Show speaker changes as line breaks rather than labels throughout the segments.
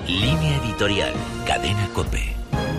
Línea editorial, Cadena COPE.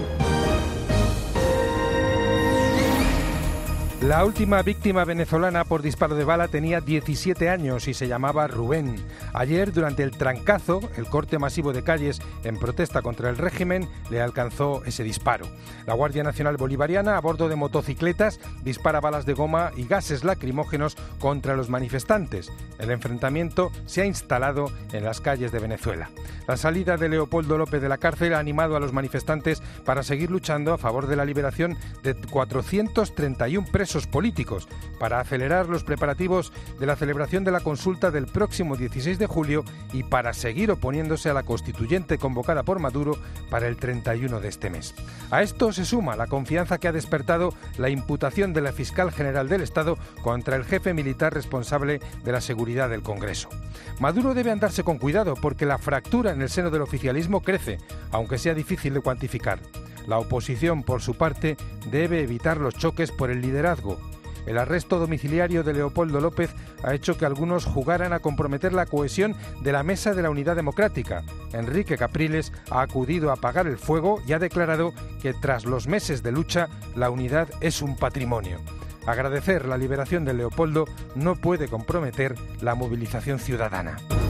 La última víctima venezolana por disparo de bala tenía 17 años y se llamaba Rubén. Ayer, durante el trancazo, el corte masivo de calles en protesta contra el régimen, le alcanzó ese disparo. La Guardia Nacional Bolivariana, a bordo de motocicletas, dispara balas de goma y gases lacrimógenos contra los manifestantes. El enfrentamiento se ha instalado en las calles de Venezuela. La salida de Leopoldo López de la cárcel ha animado a los manifestantes para seguir luchando a favor de la liberación de 431 presos políticos, para acelerar los preparativos de la celebración de la consulta del próximo 16 de julio y para seguir oponiéndose a la constituyente convocada por Maduro para el 31 de este mes. A esto se suma la confianza que ha despertado la imputación de la Fiscal General del Estado contra el jefe militar responsable de la seguridad del Congreso. Maduro debe andarse con cuidado porque la fractura en el seno del oficialismo crece, aunque sea difícil de cuantificar. La oposición, por su parte, debe evitar los choques por el liderazgo. El arresto domiciliario de Leopoldo López ha hecho que algunos jugaran a comprometer la cohesión de la Mesa de la Unidad Democrática. Enrique Capriles ha acudido a apagar el fuego y ha declarado que tras los meses de lucha, la unidad es un patrimonio. Agradecer la liberación de Leopoldo no puede comprometer la movilización ciudadana.